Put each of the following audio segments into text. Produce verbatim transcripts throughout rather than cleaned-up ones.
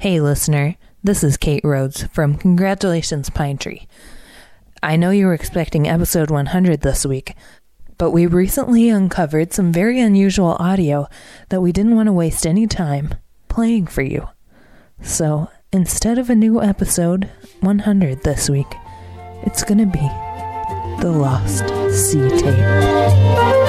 Hey listener, this is Kate Rhodes from Congratulations Pine Tree. I know you were expecting episode one hundred this week, but we recently uncovered some very unusual audio that we didn't want to waste any time playing for you. So instead of a new episode one hundred this week, it's gonna be the Lost Sea Tape.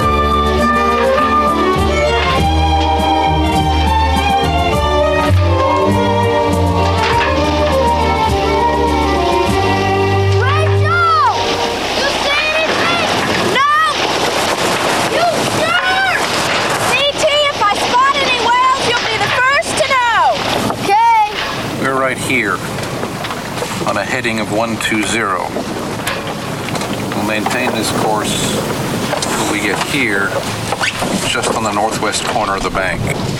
Here on a heading of one two zero. We'll maintain this course until we get here, just on the northwest corner of the bank.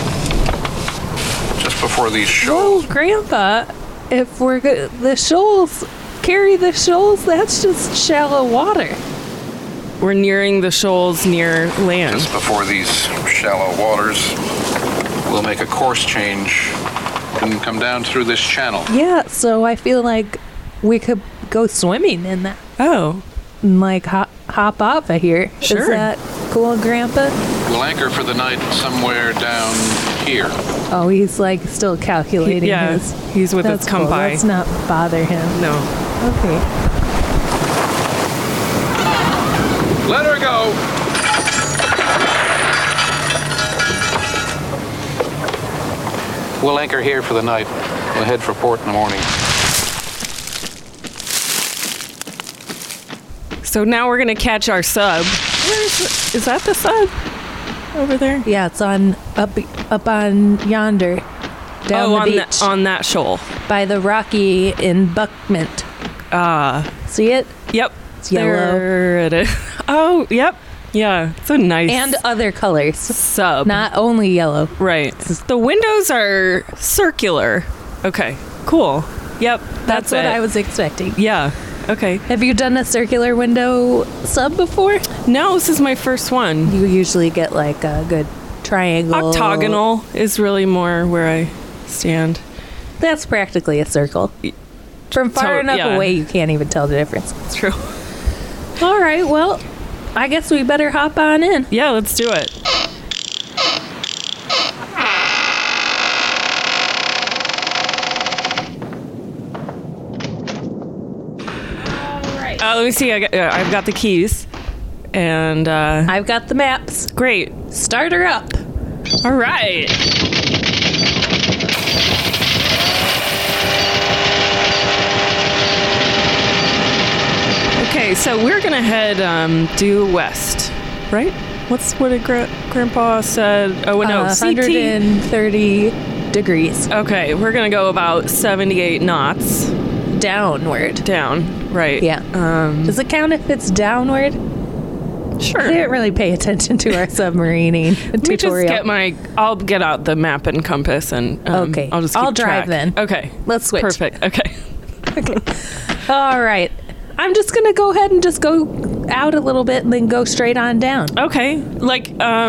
Just before these shoals. Whoa, Grandpa, if we're go- the shoals, carry the shoals, that's just shallow water. We're nearing the shoals near land. Just before these shallow waters, we'll make a course change and come down through this channel. Yeah, so I feel like we could go swimming in that. Oh. And like hop, hop off of here. Sure. Is that cool, Grandpa? We'll anchor for the night somewhere down here. Oh, he's like still calculating Yeah, his. he's with That's his cool. compi. Let's not bother him. No. Okay. Let her go. We'll anchor here for the night. We'll head for port in the morning. So now we're going to catch our sub. Where is it? Is that the sub? Over there? Yeah, it's on up up on yonder, down oh, the on, beach that, on that shoal. by the Rocky in Buckmint. Ah. See it? Yep. It's yellow. There it is. Oh, yep. Yeah, it's a nice And other colors. sub. Not only yellow. Right. The windows are circular. Okay, cool. Yep, that's, That's what it. I was expecting. Yeah, okay. Have you done a circular window sub before? No, this is my first one. You usually get like a good triangle. Octagonal is really more where I stand. That's practically a circle. From far To- enough yeah. away, you can't even tell the difference. It's true. All right, well, I guess we better hop on in. Yeah, let's do it. Uh, let me see. I got, uh, I've got the keys, and uh, I've got the maps. great. Start her up. All right. Okay, so we're gonna head um, due west, right? What's what did Gra- Grandpa said? Oh no, Uh, C T. one hundred thirty degrees Okay, we're gonna go about seventy-eight knots downward. down. Right. Yeah. Um, Does it count if it's downward? sure. I didn't really pay attention to our submarining Let me tutorial. just get my. I'll get out the map and compass, and um, Okay, I'll just. Keep I'll drive track. then. Okay. Let's switch. Perfect. Okay. All right. I'm just going to go ahead and just go out a little bit and then go straight on down. Okay. Like,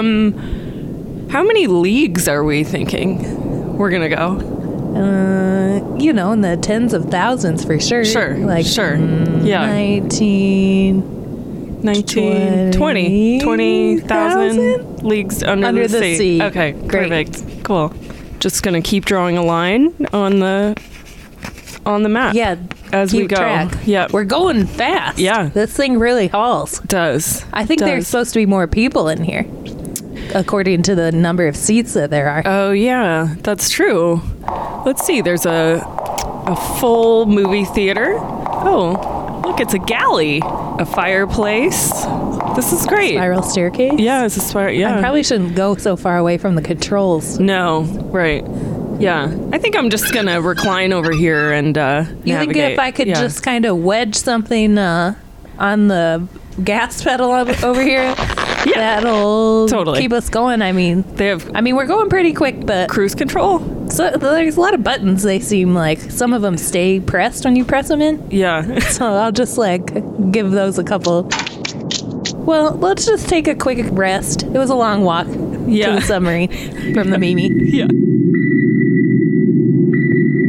um, how many leagues are we thinking we're gonna go? Uh, you know, in the tens of thousands for sure. Sure. Like sure. mm, Yeah. nineteen nineteen, twenty, twenty thousand leagues under, Under the, the sea. sea. Okay. Great. Perfect. Cool. Just gonna keep drawing a line on the on the map. Yeah. As keep we go. track. Yep. We're going fast. Yeah. This thing really hauls. Does. I think Does. there's supposed to be more people in here, according to the number of seats that there are. Oh yeah, that's true. Let's see. There's a a full movie theater. Oh, look, it's a galley, a fireplace. This is great. Spiral staircase? Yeah, it's a spiral. Yeah. I probably shouldn't go so far away from the controls. No, right. Yeah, I think I'm just gonna recline over here and uh, You navigate. think if I could Yeah. just kind of wedge something uh, on the gas pedal o- over here, that'll Totally. keep us going. I mean, They have I mean, we're going pretty quick, but cruise control. so, there's a lot of buttons. They seem like some of them stay pressed when you press them in. Yeah. So I'll just like give those a couple. Well, let's just take a quick rest. It was a long walk Yeah. to the submarine from the Mimi. Yeah.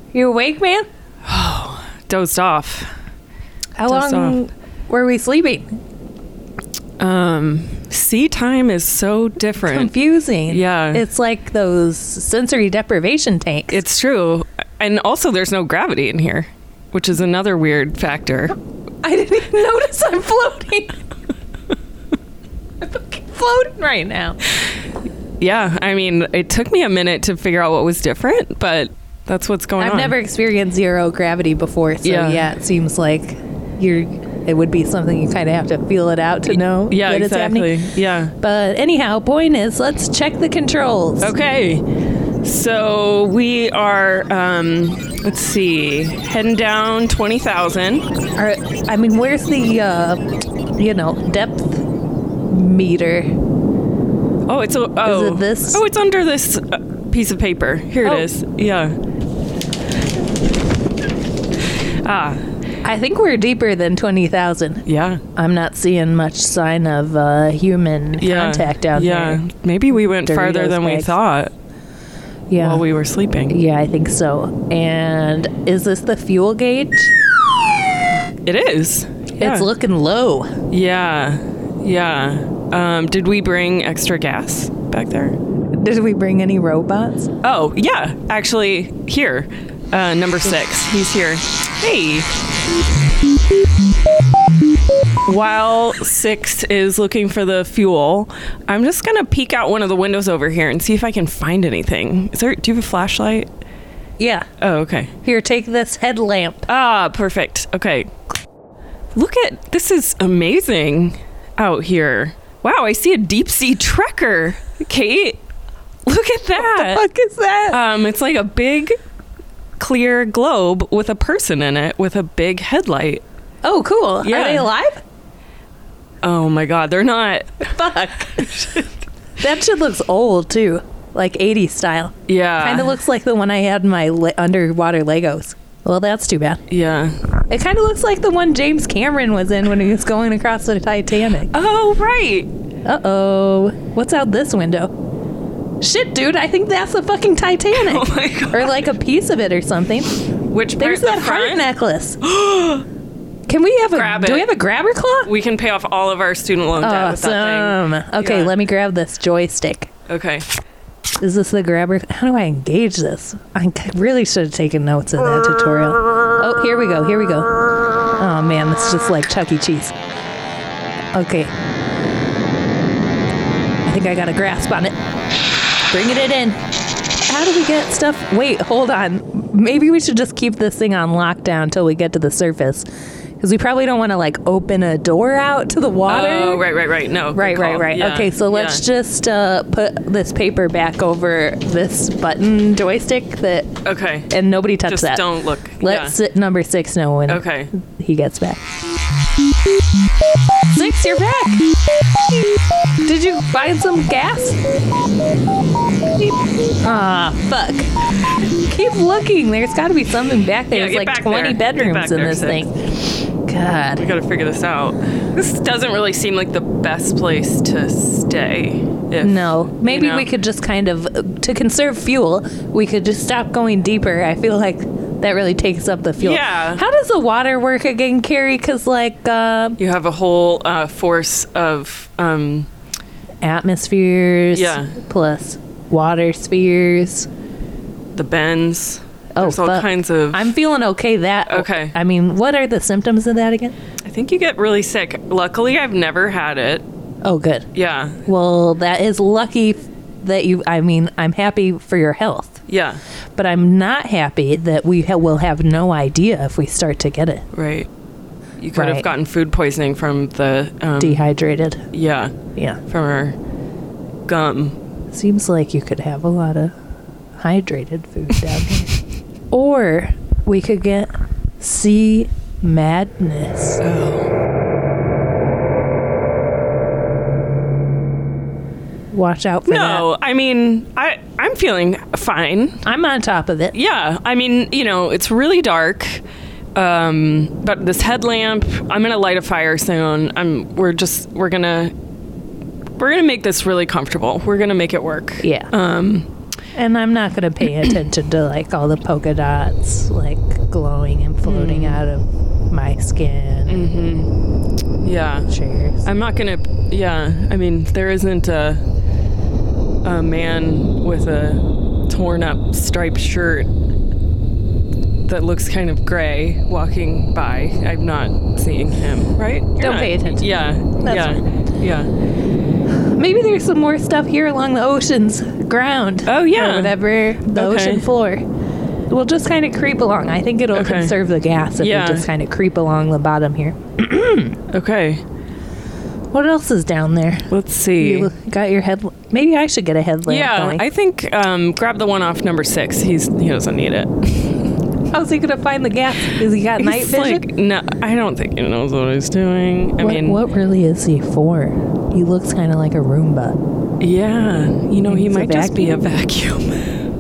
You awake, man? Dozed off. How Dozed long off. were we sleeping? Um, sea time is so different. Confusing. Yeah. It's like those sensory deprivation tanks. It's true. And also there's no gravity in here, which is another weird factor. I didn't even notice I'm floating. I'm fucking floating right now. Yeah, I mean, it took me a minute to figure out what was different, but that's what's going I've on. never experienced zero gravity before, so yeah, Yeah. it seems like you're. It would be something you kind of have to feel it out to know Yeah, that exactly. it's happening. Yeah. But anyhow, point is, let's check the controls. Okay. So we are, um, let's see, heading down twenty thousand. Are, I mean, where's the, uh, you know, depth meter? Oh, it's a, oh. Is it this? Oh, it's under this uh, piece of paper. Here Oh. it is. Yeah. Ah, I think we're deeper than twenty thousand. yeah. I'm not seeing much sign of uh, human Yeah. contact out yeah. there. Maybe we went Doritos farther than we bags. thought Yeah. while we were sleeping. yeah, I think so. And is this the fuel gauge? It is. Yeah. It's looking low. Yeah. Yeah. Um, did we bring extra gas back there? Did we bring any robots? Oh, yeah. Actually, here. Uh, number six. He's here. Hey. While six is looking for the fuel, I'm just going to peek out one of the windows over here and see if I can find anything. Is there, do you have a flashlight? Yeah. Oh, okay. Here, take this headlamp. Ah, perfect. Okay. Look at, this is amazing out here. Wow, I see a deep sea trekker. Kate, look at that. What the fuck is that? Um, it's like a big clear globe with a person in it with a big headlight. Oh, cool. Yeah. Are they alive? Oh my god, they're not. Fuck. That shit looks old, too. Like eighties style. Yeah. Kind of looks like the one I had in my le- underwater Legos. Well, that's too bad. Yeah. It kind of looks like the one James Cameron was in when he was going across the Titanic. Oh, right. Uh-oh. What's out this window? Shit, dude, I think that's the fucking Titanic. Oh my god. Or like a piece of it or something. Which part? There's The that heart front? necklace. Can we have a Grab do we it. have a grabber claw? We can pay off all of our student loan debt with that Awesome. Okay, Yeah. let me grab this joystick. thing. Okay. Is this the grabber? How do I engage this? I really should have taken notes in that tutorial. Oh, here we go. Here we go. Oh man, this is just like Chuck E. Cheese. Okay. I think I got a grasp on it. Bringing it in. How do we get stuff? Wait, hold on. Maybe we should just keep this thing on lockdown until we get to the surface. Because we probably don't want to like open a door out to the water. Oh, right, right, right. No. Right, good right, call. right. Yeah, Okay, so let's yeah. just uh, put this paper back over this button joystick that, Okay. and nobody touch Just that. don't look. Let's yeah. sit number six know when Okay. he gets back. Six, you're back. Did you find some gas? Ah, fuck. Keep looking. There's got to be something back there. Yeah, There's get like back twenty there. Get bedrooms back in there, this Six. thing. God. We gotta figure this out. This doesn't really seem like the best place to stay. If, No, maybe you know? we could just kind of, to conserve fuel, we could just stop going deeper. I feel like that really takes up the fuel. Yeah. How does the water work again, Carrie? Because, like, uh, You have a whole uh, force of um, atmospheres Yeah. plus water spheres. the bends. Oh, There's all fuck. kinds of. I'm feeling okay that. Okay. I mean, what are the symptoms of that again? I think you get really sick. Luckily, I've never had it. Oh, good. Yeah. Well, that is lucky that you, I mean, I'm happy for your health, Yeah. but I'm not happy that we ha- will have no idea if we start to get it. Right. You could have Right. gotten food poisoning from the. Um, Dehydrated. yeah. Yeah. From our gum. Seems like you could have a lot of hydrated food down here. Or we could get sea madness. Watch out for No, I mean, I I'm feeling fine. that. I'm on top of it. Yeah, I mean, you know, it's really dark. Um, but this headlamp, I'm gonna light a fire soon. I'm. We're just. We're gonna. We're gonna make this really comfortable. We're gonna make it work. Yeah. Um, And I'm not going to pay attention to like all the polka dots like glowing and floating Mm. out of my skin. Mm-hmm. Yeah. Cheers. I'm not gonna. Yeah. I mean, there isn't a a man with a torn up striped shirt that looks kind of gray walking by. I'm not seeing him. Right? You're Don't not- pay attention. Yeah. That's yeah. fine. Yeah. Maybe there's some more stuff here along the ocean's ground. Oh, yeah. Or whatever, the Okay. ocean floor. We'll just kind of creep along. I think it'll Okay. conserve the gas if Yeah. we just kind of creep along the bottom here. Okay. What else is down there? Let's see. You got your head. Maybe I should get a headlamp Yeah, going. I think um, grab the one off number six. He's he doesn't need it. How's he gonna find the gas? Is he got night He's vision? like, no, I don't think he knows what he's doing. I what, mean, what really is he for? He looks kind of like a Roomba. yeah, you know, he It's a might just be a vacuum.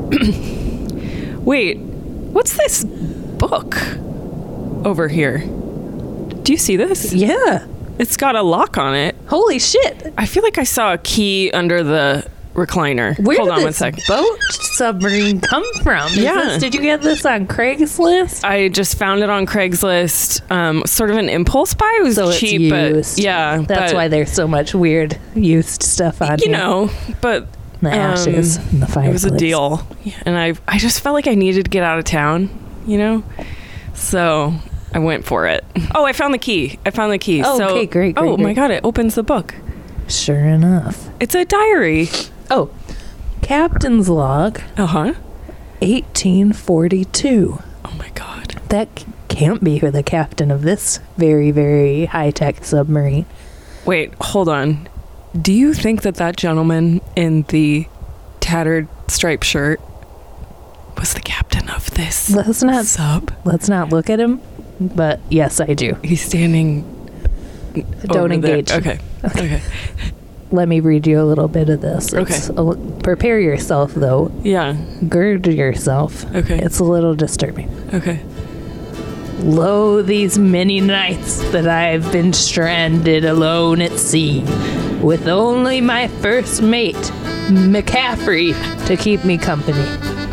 Wait, what's this book over here? Do you see this? Yeah. It's got a lock on it. Holy shit. I feel like I saw a key under the recliner. Where Hold did on one this sec. boat submarine come from? Is Yeah. this- did you get this on Craigslist? I just found it on Craigslist. Um, sort of an impulse buy. It was So it's cheap, used. but yeah, That's but, why there's so much weird used stuff on you here. know. But The ashes um, and the it fireplace. was a deal, and I I just felt like I needed to get out of town, you know. So I went for it. Oh, I found the key. I found the key. Oh, so, okay, great, great, Oh my great. god, it opens the book. Sure enough. It's a diary. Oh, Captain's log, Uh huh. eighteen forty-two. Oh my god. That c- can't be who the captain of this very, very high-tech submarine. Wait, hold on. Do you think that that gentleman in the tattered striped shirt was the captain of this Let's not sub? let's not look at him. But yes, I do. He's standing. Don't over there. engage. Okay. Okay. Let me read you a little bit of this. Okay. It's a li- prepare yourself, though. Yeah. Gird yourself. Okay. It's a little disturbing. Okay. Lo, these many nights that I've been stranded alone at sea, with only my first mate, McCaffrey, to keep me company.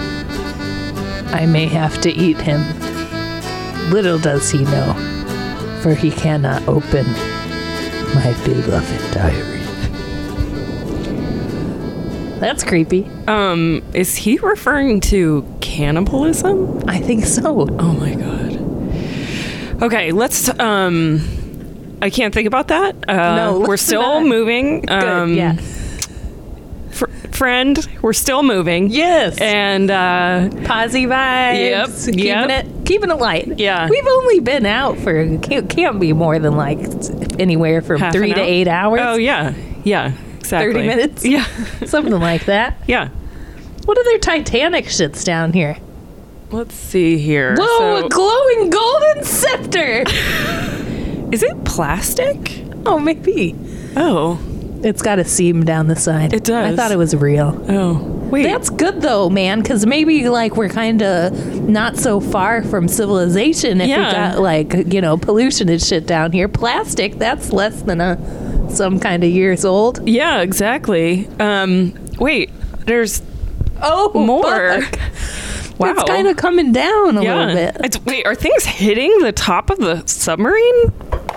I may have to eat him. Little does he know, for he cannot open my beloved diary. That's creepy. Um, is he referring to cannibalism? I think so. Oh my god. Okay, let's um I can't think about that. Uh No, we're let's still not. moving. Good, Um yeah. fr- friend, we're still moving. Yes. And uh Posy vibes. Yep, Keeping yep. it keeping it light. Yeah. We've only been out for can't, can't be more than like anywhere from half three an to hour? eight hours. Oh yeah. Yeah, exactly. thirty minutes? Yeah. Something like that. Yeah. What other Titanic shits down here? Let's see here. Whoa, So- a glowing golden scepter. is it plastic? Oh, maybe. Oh. It's got a seam down the side. It does. I thought it was real. Oh. Wait. That's good though, man, because maybe like we're kind of not so far from civilization if Yeah. we got like, you know, pollution and shit down here. Plastic, that's less than a some kind of years old. yeah, exactly. Um wait, there's Oh, more. fuck. Wow. It's kind of coming down a little bit. It's, wait, are things hitting the top of the submarine?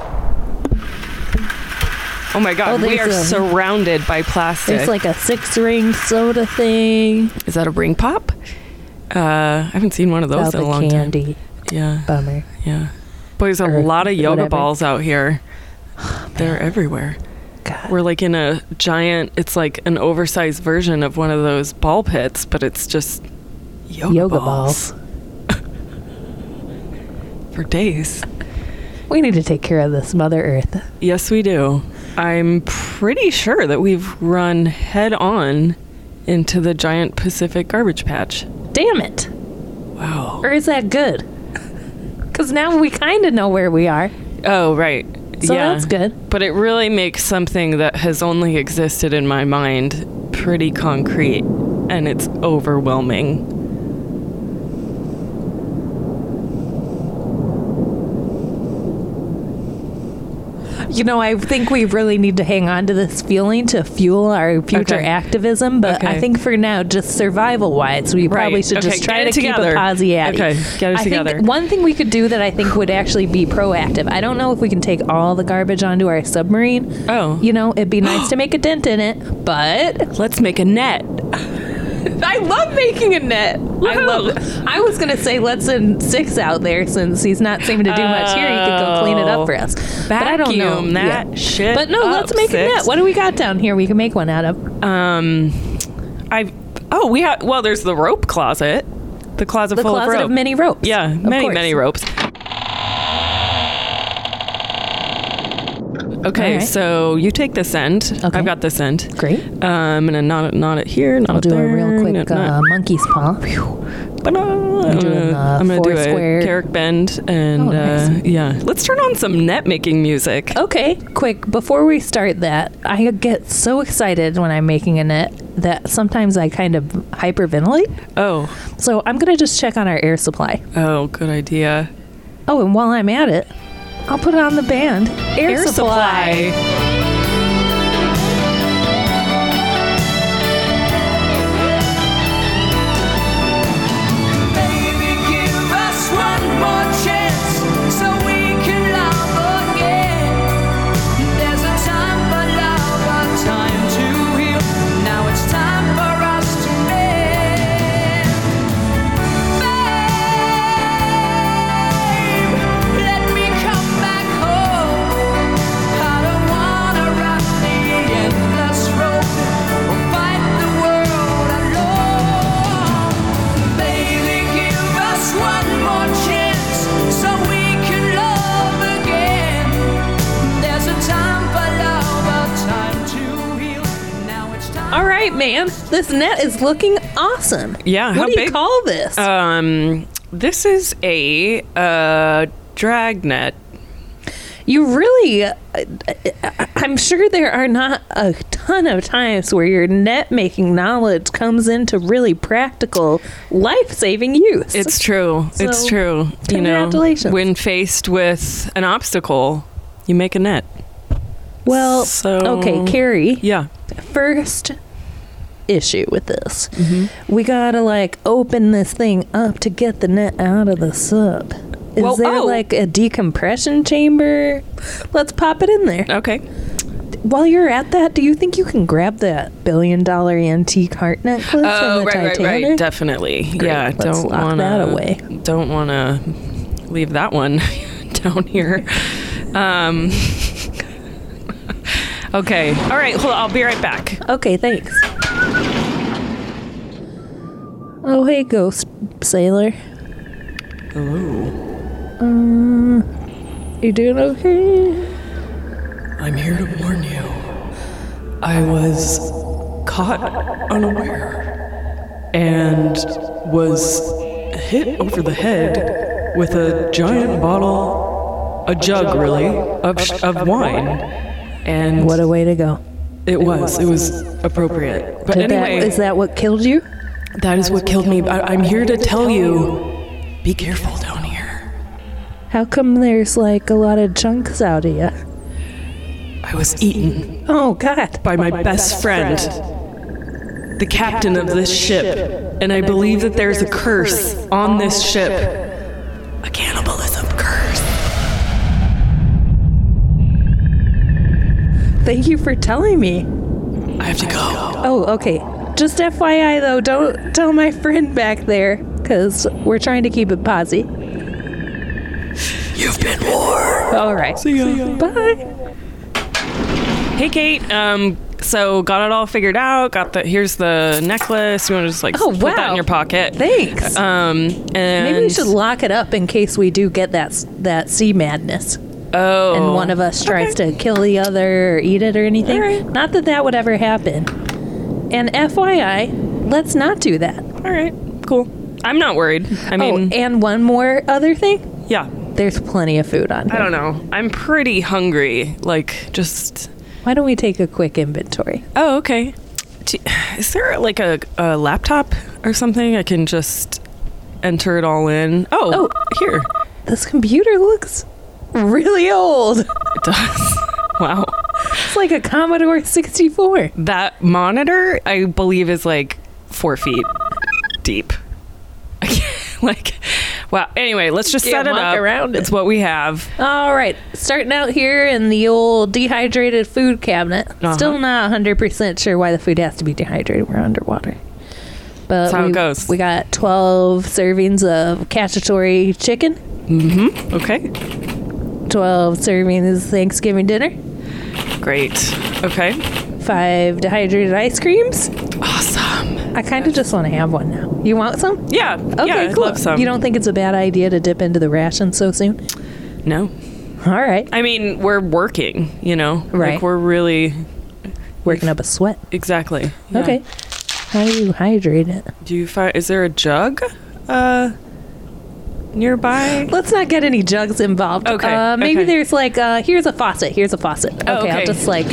Oh my Oh, god, we are there's a- surrounded by plastic. There's like a six ring soda thing. Is that a ring pop? Uh, I haven't seen one of those About in a the long candy. time. Yeah, Bummer. yeah. Boy, there's a Or lot of yoga whatever. balls out here. They're everywhere. God. We're like in a giant, it's like an oversized version of one of those ball pits, but it's just yoga, Yoga balls. balls. For days. We need to take care of this Mother Earth. Yes, we do. I'm pretty sure that we've run head on into the giant Pacific garbage patch. Damn it. Wow. Or is that good? Because now we kind of know where we are. Oh, right. So yeah. that's good. But it really makes something that has only existed in my mind pretty concrete, and it's overwhelming. you know, I think we really need to hang on to this feeling to fuel our future Okay. activism. But Okay. I think for now, just survival wise, we probably Right. should Okay, just try get to it keep together. a posy-atty. Okay, get it I together. think one thing we could do that I think would actually be proactive. I don't know if we can take all the garbage onto our submarine. Oh. You know, it'd be nice to make a dent in it, but Let's make a net. I love making a net. I love it. I was going to say let's send Six out there since he's not seeming to do much here. He could go clean it up for us. But I don't know. Vacuum that Yeah. shit But no, up, let's make Six. a net. What do we got down here we can make one out of? Um, I. Oh, we have. Well, there's the rope closet. The closet The full closet of rope. of many ropes. Yeah, Of many course. many ropes. Okay, All right. so you take this end. Okay. I've got this end. Great. Uh, I'm gonna knot it, knot it here. Knot I'll it do there, a real quick knot- uh, monkey's paw. I'm doing, gonna, uh, I'm gonna do four a square- Carrick bend and Oh, nice. uh, yeah. Let's turn on some net making music. Okay, quick, before we start that, I get so excited when I'm making a net that sometimes I kind of hyperventilate. Oh, So I'm going to just check on our air supply. oh, good idea. Oh, and while I'm at it, I'll put it on the band. Air, Air supply. supply. Baby, give us one more chance so we can love again. There's a time for love, a time to heal. Now it's time for us to mend. Babe, let me come back home. I don't wanna run the endless road or fight the world alone. Baby, give us one more chance so we can love again. There's a time for love, a time to heal. Now it's time. All right, man. This net is looking awesome. Yeah, What how do you big? call this? Um, this is a uh, drag net. you really, uh, I'm sure there are not a ton of times where your net making knowledge comes into really practical, life saving use. It's true. it's So, true. You know, congratulations. when faced with an obstacle, you make a net. well, So- okay, Carrie. Yeah. First issue with this, Mm-hmm. we gotta like open this thing up to get the net out of the sub. Is Well, there oh. like a decompression chamber? Let's pop it in there. Okay. While you're at that, do you think you can grab that billion dollar antique heart necklace Oh, from the right, right, Titanic? right. Definitely. Yeah. Let's don't lock wanna, that away. Don't want to leave that one down here. Um, okay. All right. Hold on, I'll be right back. Okay, thanks. Oh, hey, ghost sailor. Hello. Um, you doing okay? I'm here to warn you. I was caught unaware and was hit over the head with a giant bottle, a jug really, of, sh- of wine. And What a way to go. it was, it was appropriate. But Did anyway, that, is that what killed you? that is what killed me. I, I'm here to tell you, be careful down here. How come there's like a lot of chunks out of you? I was eaten Oh, God. by my best friend, the captain of this ship, and I believe that there's a curse on this ship. A cannibalism curse. Thank you for telling me. I have to go. Oh, okay. Just F Y I, though, don't tell my friend back there, because we're trying to keep it posy. You've been warned. All right. See ya. Bye. Hey, Kate. Um, so got it all figured out. Got the here's the necklace. You want to just like Oh, put that wow. in your pocket? Thanks. Um, and Maybe we should lock it up in case we do get that s- that sea madness, Oh, and one of us tries to kill the other or eat it or anything. All right. Not that that would ever happen. And F Y I, let's not do that. All right, cool. I'm not worried. I mean, oh, and one more other thing. yeah. There's plenty of food on I here. don't know. I'm pretty hungry. Like, just. Why don't we take a quick inventory? Oh, okay. Do- Is there like a, a laptop or something I can just enter it all in? Oh, Oh. here. This computer looks really old. It does. Wow. It's like a Commodore sixty-four. That monitor, I believe, is like four feet deep. Like, wow. Anyway, let's just Can't set it walk up. around it. It's what we have. All right. Starting out here in the old dehydrated food cabinet. Uh-huh. Still not one hundred percent sure why the food has to be dehydrated. We're underwater. But That's how we, it goes. We got twelve servings of cacciatore chicken. Mm-hmm. Okay. twelve servings of Thanksgiving dinner. Great. Okay. Five dehydrated ice creams. Awesome. I kind of just want to have one now. You want some? Yeah. Okay, yeah, I'd cool. love some. You don't think it's a bad idea to dip into the ration so soon? No. All right. I mean, we're working, you know? Right. Like, we're really... Working up a sweat. Exactly. Yeah. Okay. How do you hydrate it? Do you find... Is there a jug uh, nearby? Let's not get any jugs involved. Okay, Uh, maybe okay. there's like, uh, here's a faucet. Here's a faucet. Okay, Oh, okay. I'll just like...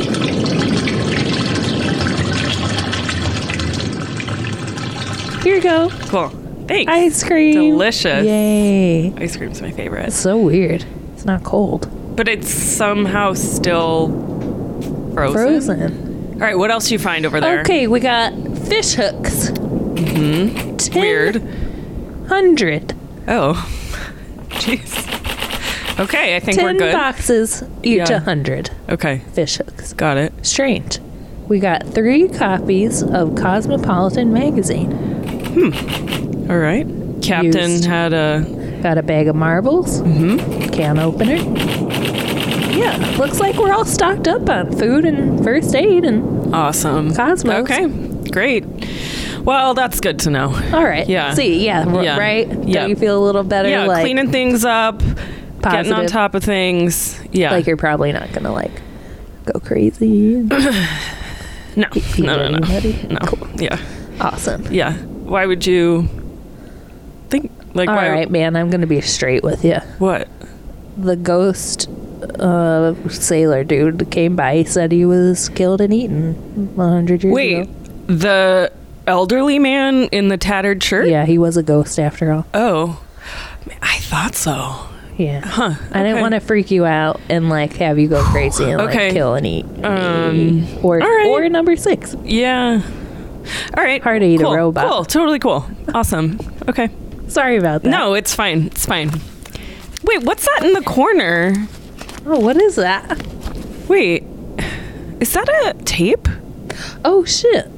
Here you go. Cool. Thanks. Ice cream. Delicious. Yay. Ice cream's my favorite. So weird. It's not cold. But it's somehow still frozen. Frozen. All right, what else do you find over there? Okay, we got fish hooks. Mm-hmm. Ten Weird. Hundred. Oh. Jeez. Okay, I think Ten we're good. boxes, each Yeah. a hundred Okay, fish hooks. got it. Strange. We got three copies of Cosmopolitan magazine. All right. Captain Used. had a... Got a bag of marbles. Mm-hmm. Can opener. Yeah, looks like we're all stocked up on food and first aid and Awesome. Cosmos. Okay, great. Well, that's good to know. all right. Yeah. See, yeah, r- Yeah. right? Yeah. Don't you feel a little better? Yeah, like, cleaning things up, getting on Positive. top of things. Yeah. like you're probably not gonna like go crazy. no, feed no, no, no. anybody? No. Cool. Yeah. Awesome. Yeah. Why would you think, like, All why? right, man. I'm gonna be straight with you. What? The ghost uh, sailor dude came by. He said he was killed and eaten a hundred years Wait, ago. the elderly man in the tattered shirt? Yeah, he was a ghost after all. Oh, I thought so. Yeah. Huh. I didn't okay. want to freak you out and like have you go crazy and Okay. like kill and eat. Um, or all right. or number six. Yeah. All right. Hard to eat a cool. robot. Cool. Totally cool. Awesome. Okay. Sorry about that. No, it's fine. It's fine. Wait, what's that in the corner? Oh, what is that? Wait, is that a tape? Oh shit.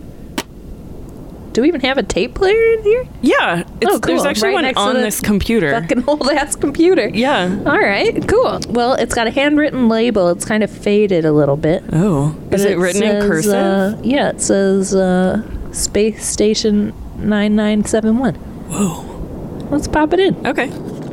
Do we even have a tape player in here? Yeah. It's, Oh, cool. There's actually Right one next to on the this computer. Fucking old ass computer. Yeah. All right, cool. Well, it's got a handwritten label. It's kind of faded a little bit. Oh. But Is it, written in says, cursive? Uh, yeah, it says uh, Space Station nine nine seven one. Whoa. Let's pop it in. Okay.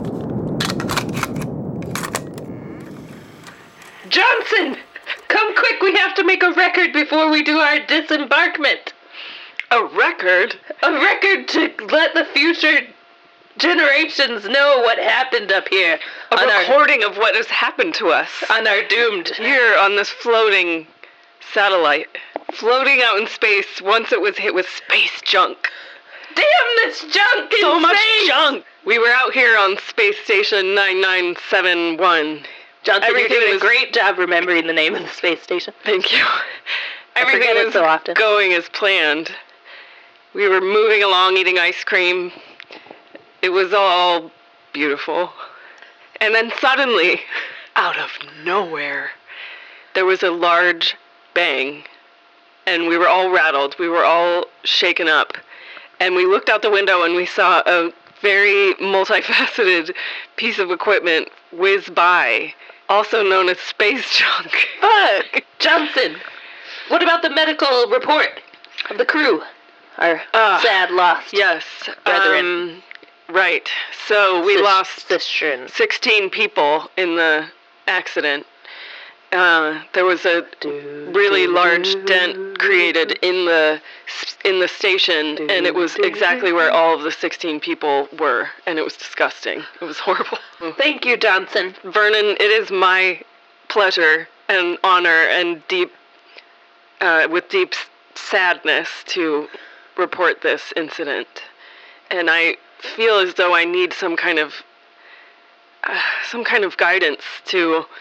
Johnson! Come quick, we have to make a record before we do our disembarkment. A record? A record to let the future generations know what happened up here. A on our, recording of what has happened to us. on our doomed. Here on this floating satellite. Floating out in space once it was hit with space junk. Damn this junk! So in much space! junk! We were out here on Space Station nine nine seven one. Johnson, Everything you're doing was- a great job remembering the name of the space station. Thank you. I Everything forget it was so often. going as planned. We were moving along eating ice cream. It was all beautiful. And then suddenly, out of nowhere, there was a large bang. And we were all rattled. We were all shaken up. And we looked out the window and we saw a very multifaceted piece of equipment whiz by, also known as space junk. Fuck! Johnson, what about the medical report of the crew? Our Ah, sad lost Yes. brethren. Um, right. So we sis- lost sisters. sixteen people in the accident. Uh, there was a really large dent created in the in the station, and it was exactly where all of the sixteen people were, and it was disgusting. It was horrible. Thank you, Johnson. Vernon, it is my pleasure and honor and deep, uh, with deep s- sadness to report this incident. And I feel as though I need some kind of, uh, some kind of guidance to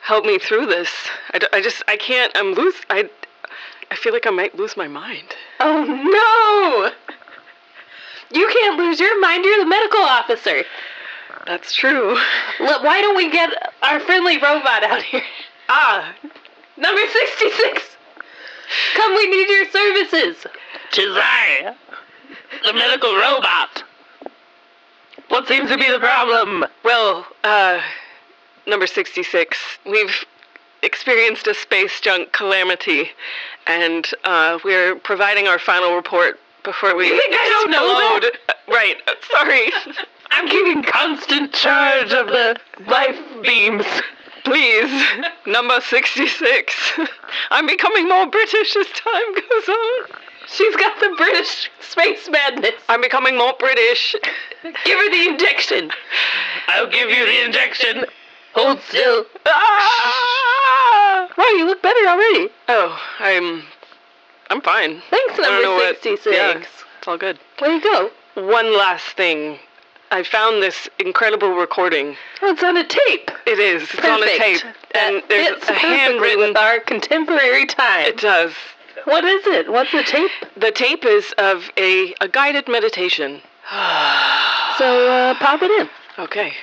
help me through this. I, d- I just, I can't, I'm lose, I, I feel like I might lose my mind. Oh, no! You can't lose your mind. You're the medical officer. That's true. Look, why don't we get our friendly robot out here? Ah, Number sixty-six. Come, we need your services. Tis I, the medical robot. What seems to be the problem? well, uh, number sixty-six, we've experienced a space junk calamity, and, uh, we're providing our final report before we You think I don't know explode. Uh, right, uh, sorry. I'm keeping constant charge of the life beams. Please, number sixty-six. I'm becoming more British as time goes on. She's got the British space madness. I'm becoming more British. Give her the injection. I'll give you the injection. Hold still. Ah! Wow, you look better already. Oh, I'm, I'm fine. Thanks, I don't know number what- sixty-six. Yeah, it's all good. Way to go. One last thing. I found this incredible recording. Oh, it's on a tape. It is. It's on a tape. And That there's fits a perfectly handwritten. with our contemporary time. It does. What is it? What's the tape? The tape is of a, a guided meditation. So, uh, pop it in. Okay.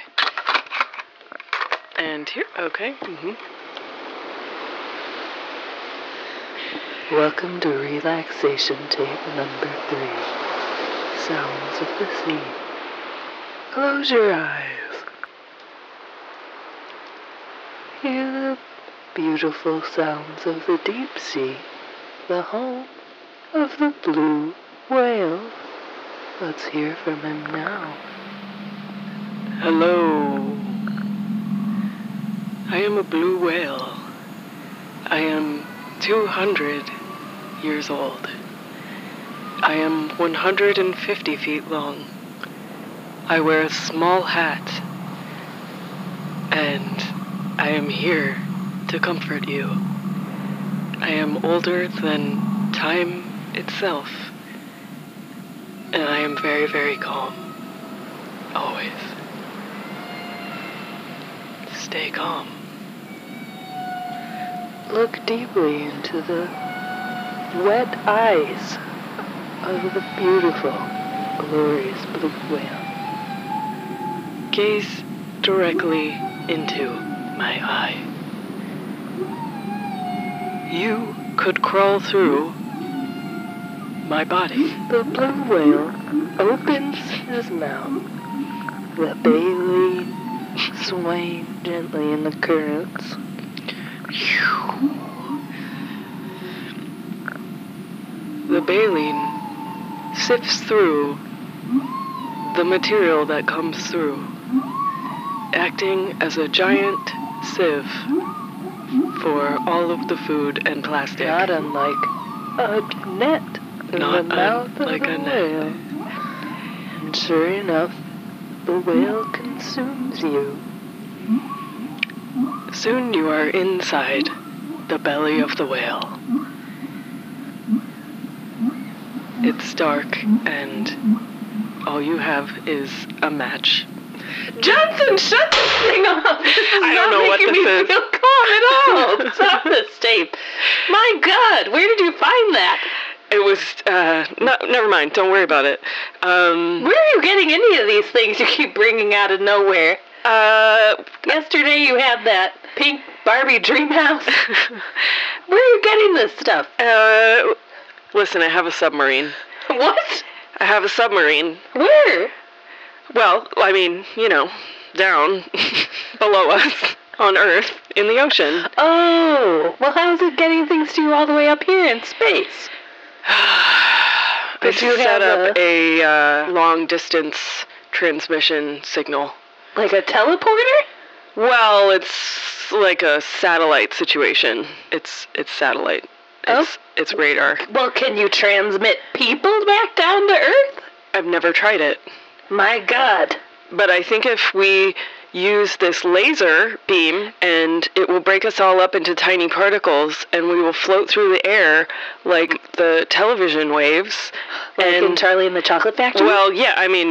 And here. Okay. Mm-hmm. Welcome to relaxation tape number three. Sounds of the sea. Close your eyes. Hear the beautiful sounds of the deep sea, the home of the blue whale. Let's hear from him now. Hello. I am a blue whale. I am two hundred years old. I am one hundred fifty feet long. I wear a small hat. And I am here to comfort you. I am older than time itself. And I am very, very calm. Always. Stay calm. Look deeply into the wet eyes of the beautiful, glorious blue whale. Gaze directly into my eye. You could crawl through my body. The blue whale opens his mouth, the baleen swaying gently in the currents. The baleen sifts through the material that comes through, acting as a giant sieve for all of the food and plastic. Not unlike a net in Not the mouth unlike of a a net. whale. And sure enough, the whale consumes you. Soon you are inside the belly of the whale. It's dark, and all you have is a match. Johnson, shut this thing off! This is I not don't know what making this me is. feel calm at all. Stop this tape. My God, where did you find that? It was, uh, no, never mind, don't worry about it. Um, Where are you getting any of these things you keep bringing out of nowhere? uh, Yesterday you had that pink Barbie dream house. Where are you getting this stuff? uh, listen, I have a submarine. What? I have a submarine. Where? Well, I mean, you know, down below us on Earth in the ocean. Oh, well, how is it getting things to you all the way up here in space? I Did you set have up a, uh, long distance transmission signal. Like a teleporter? Well, it's like a satellite situation. It's it's satellite. It's it's radar. Well, can you transmit people back down to Earth? I've never tried it. My God. But I think if we use this laser beam, and it will break us all up into tiny particles, and we will float through the air like the television waves. Like and in Charlie and the Chocolate Factory? well, yeah, I mean,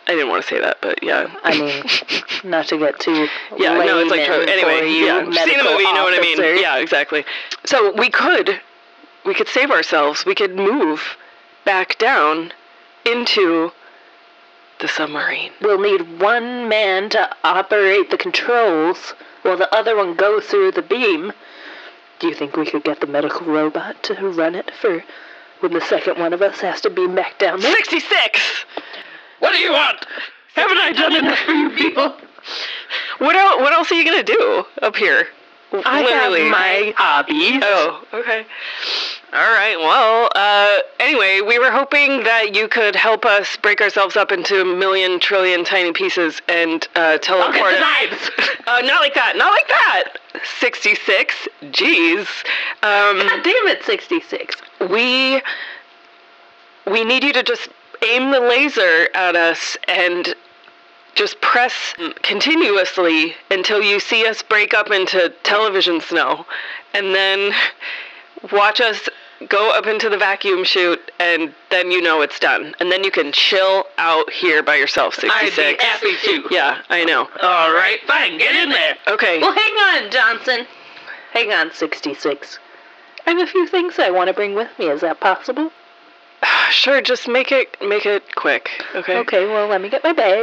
I didn't want to say that, but yeah. I mean, not to get too Yeah, no, it's like, layman anyway, for you yeah. You've seen the medical movie, you know what I mean? officers. Yeah, exactly. So we could, we could save ourselves. We could move back down into the submarine. We'll need one man to operate the controls while the other one goes through the beam. Do you think we could get the medical robot to run it for when the second one of us has to beam back down there? sixty-six! What do you want? Haven't I done enough for you people? What else, what else are you going to do up here? I Literally. have my hobbies. Oh, okay. All right. Well, uh, anyway, we were hoping that you could help us break ourselves up into a million trillion tiny pieces and uh, teleport. I'll get the us- knives. uh, not like that. Not like that. sixty-six. Jeez. Um, God damn it, sixty-six. we we need you to just aim the laser at us and just press continuously until you see us break up into television snow, and then watch us go up into the vacuum chute, and then you know it's done. And then you can chill out here by yourself, sixty-six. I'd be happy to. Yeah, I know. All right, fine, get in there. Okay. Well, hang on, Johnson. Hang on, sixty-six. I have a few things I want to bring with me. Is that possible? Sure, just make it make it quick, okay? Okay, well, let me get my bag.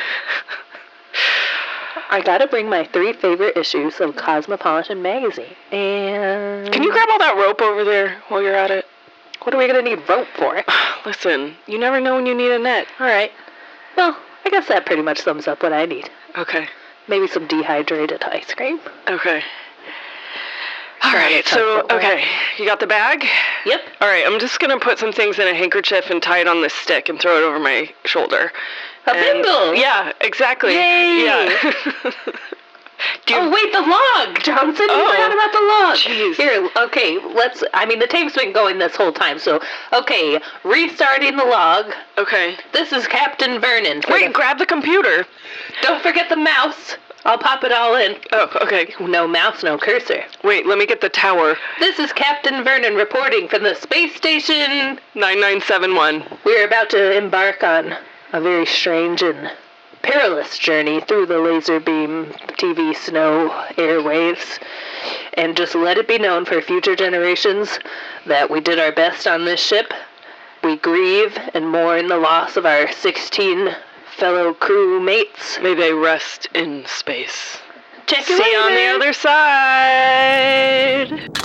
I gotta bring my three favorite issues of Cosmopolitan magazine. And Can you grab all that rope over there while you're at it? what are we gonna need rope for? Listen, you never know when you need a net. All right. Well, I guess that pretty much sums up what I need. Okay. Maybe some dehydrated ice cream. Okay. All Try right, to so, comfort one. okay, you got the bag? Yep. All right, I'm just going to put some things in a handkerchief and tie it on this stick and throw it over my shoulder. A And- bimble. Yeah, exactly. Yay. Yeah. Do you, Oh, wait, the log, Johnson. You Oh. forgot about the log. Jeez. Here, okay, let's, I mean, the tape's been going this whole time, so, okay, restarting the log. okay. This is Captain Vernon. for Wait, the- grab the computer. Don't forget the mouse. I'll pop it all in. Oh, okay. No mouse, no cursor. Wait, let me get the tower. This is Captain Vernon reporting from the space station. nine nine seven one. We're about to embark on a very strange and perilous journey through the laser beam, T V, snow, airwaves. And just let it be known for future generations that we did our best on this ship. We grieve and mourn the loss of our sixteen fellow crew mates. May they rest in space. Check See you you on the later. other side.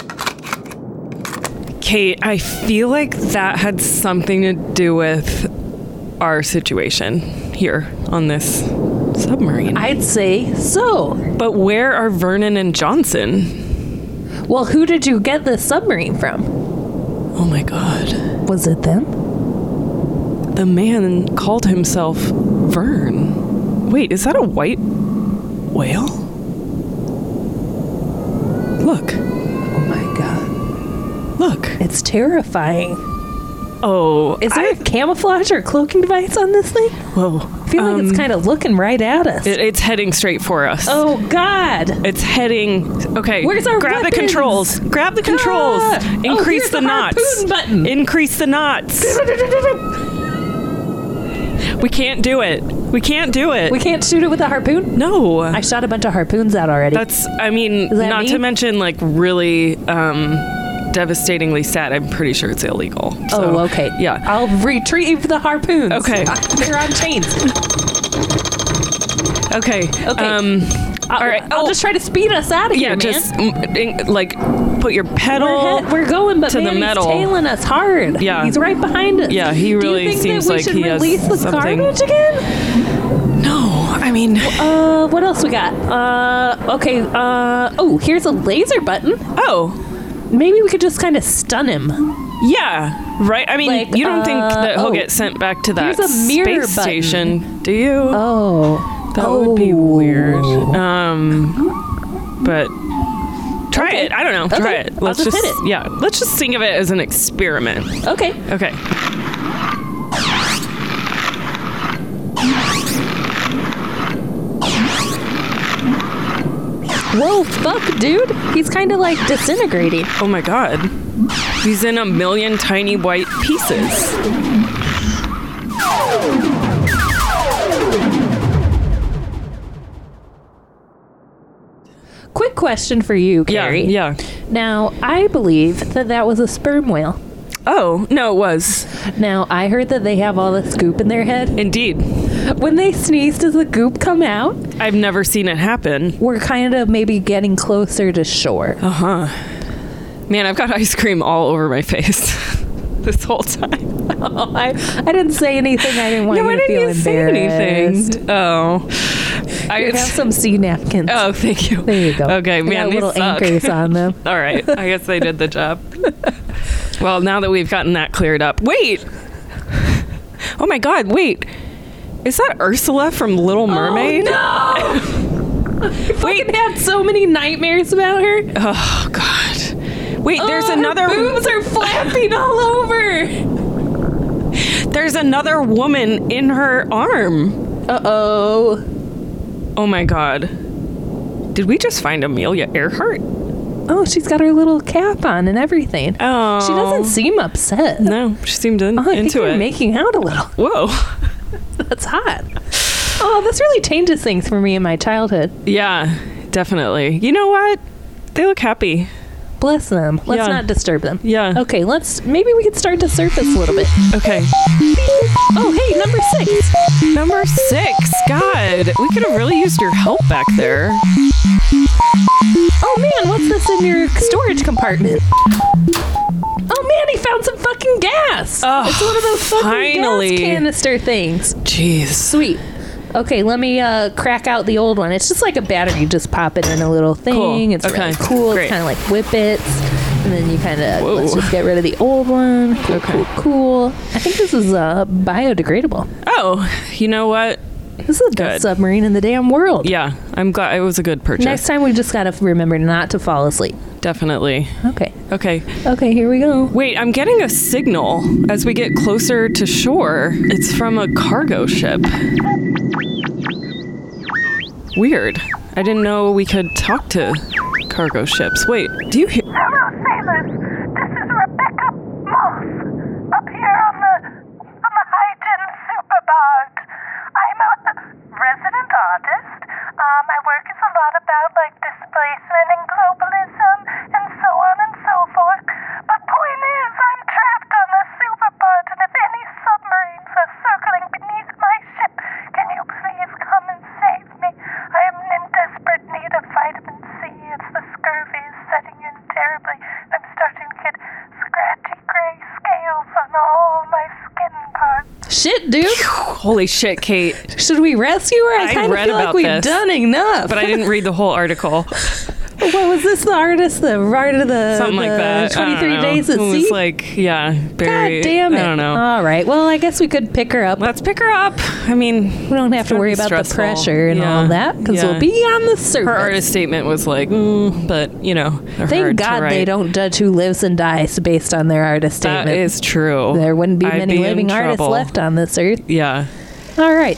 Kate, I feel like that had something to do with our situation here on this submarine. I'd say so. But where are Vernon and Johnson? Well, who did you get this submarine from? Oh my god. Was it them? The man called himself Vern. Wait, is that a white whale? Look, Oh my god. look. It's terrifying. Oh, Is there a camouflage or cloaking device on this thing? whoa. I feel like it's kind of looking right at us. It, it's heading straight for us. oh god. It's heading. Okay. Where's our Grab the weapons? controls. Grab the controls. Ah! Oh, Increase here's the, the knots. harpoon button. Increase the knots. We can't do it. We can't do it. We can't shoot it with a harpoon? no. I shot a bunch of harpoons out already. That's. I mean, Is that not me? to mention like really um, devastatingly sad. I'm pretty sure it's illegal. So, oh, okay. Yeah. I'll retrieve the harpoons. Okay. They're on chains. Okay. Okay. Um. I'll, all right. I'll oh, just try to speed us out of yeah. here, man. Just mm, in- like put your pedal. We're, hit, we're going, but to man, the metal. he's tailing us hard. Yeah. He's right behind us. Yeah, he Do really you think seems that we like should he has release the something- garbage again? No. I mean. Uh, what else we got? Uh, okay. Uh, oh, here's a laser button. Oh. Maybe we could just kind of stun him. Yeah, right. I mean, Like, you don't think uh, that he'll oh, get sent back to that here's a mirror space button. station, do you? Oh, that would be Oh. weird. Um, but try Okay. it. I don't know. Try Okay. it. I'll Let's just hit it. Yeah, let's just think of it as an experiment. Okay. Okay. Whoa, fuck, dude. He's kind of like disintegrating. Oh my god. He's in a million tiny white pieces. quick question for you, Carrie. Yeah, yeah. Now, I believe that that was a sperm whale. Oh, no, it was. Now, I heard that they have all this goop in their head. Indeed. When they sneeze, does the goop come out? I've never seen it happen. We're kind of maybe getting closer to shore. Uh-huh. Man, I've got ice cream all over my face this whole time. Oh, I, I didn't say anything. I didn't want No, you I to feel didn't say embarrassed. anything. Oh. I You have some sea napkins. Oh, thank you. There you go. Okay, They man, got these little suck. anchors on them. All right. I guess they did the job. Well, now that we've gotten that cleared up. Wait. Oh my God, wait. Is that Ursula from Little Mermaid? Oh, no! I fucking had so many nightmares about her. Oh, God. Wait, there's Oh, another... Her boobs are flapping all over. There's another woman in her arm. Uh-oh. Oh my God. Did we just find Amelia Earhart? Oh, she's got her little cap on and everything. Oh. She doesn't seem upset. No, she seemed in, Oh, I think into they're it. making out a little. Whoa. That's hot. Oh, this really changes things for me in my childhood. Yeah, definitely. You know what? They look happy. Bless them. Let's Yeah. not disturb them. Yeah. Okay, let's, maybe we could start to surface a little bit. Okay. Oh, hey, number six. Number six. God, we could have really used your help back there. Oh man, what's this in your storage compartment? Oh man, he found some fucking gas. Oh, it's one of those fucking finally. gas canister things. Jeez. Sweet. Okay, let me uh, crack out the old one. It's just like a battery. You just pop it in a little thing. Cool. It's Okay. really cool. Great. It's kind of like whippets. And then you kind of, Whoa. let's just get rid of the old one. Cool, Okay. cool, cool. I think this is uh, biodegradable. Oh, you know what? This is the best Good. submarine in the damn world. Yeah, I'm glad it was a good purchase. Next time we just got to remember not to fall asleep. Definitely. Okay. Okay. Okay, here we go. Wait, I'm getting a signal as we get closer to shore. It's from a cargo ship. Weird. I didn't know we could talk to cargo ships. Wait, do you hear? Hello, sailors. This is Rebecca Moss up here on the on the Hygen Superbarge. I'm a resident artist. Uh, my work is a lot about like displacement and globalism and so on and so forth. But point is, I'm trapped on the Superbarge, and if any submarines are circling beneath my ship, can you please come and save me? I am in desperate need of vitamin C. It's the scurvy is setting in terribly. I'm starting to get scratchy gray scales on all my skin parts. Shit, dude. Holy shit, Kate. Should we rescue her? I I kind of read feel like about we've this. done enough. But I didn't read the whole article. What was this? The artist, the art of the, Something the like that. I don't twenty-three know. days at It sea? was like, yeah, very. God damn it. I don't know. All right. Well, I guess we could pick her up. Let's pick her up. I mean, We don't have it's to gotta worry be about the stressful. pressure and Yeah. all that because Yeah. we'll be on the surface. Her artist statement was like, mm, but you know, they're Thank hard to God they write. don't judge who lives and dies based on their artist That statement. is true. There wouldn't be I'd many be in living artists trouble. left on this earth. Yeah. All right.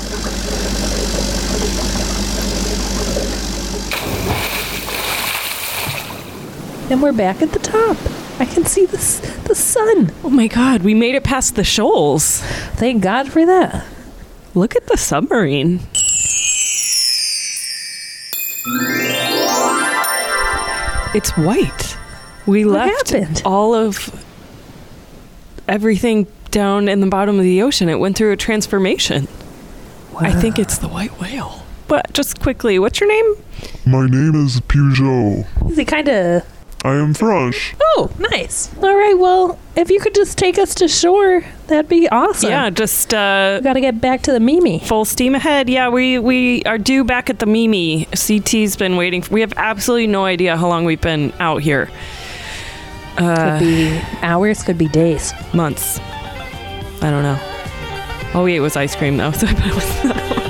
And we're back at the top. I can see the, s- the sun. Oh my God, we made it past the shoals. Thank God for that. Look at the submarine. It's white. We What left happened? all of everything down in the bottom of the ocean. It went through a transformation. I think it's the white whale. But just quickly, what's your name? My name is Peugeot. Is it kind of... I am French. Oh, nice. All right, well, if you could just take us to shore, that'd be awesome. Yeah, just uh, We got to get back to the Mimi. full steam ahead. Yeah, we, we are due back at the Mimi. C T's been waiting. We have absolutely no idea how long we've been out here. Could be hours, could be days. Months. I don't know. All we ate was ice cream, though, so I bet it was not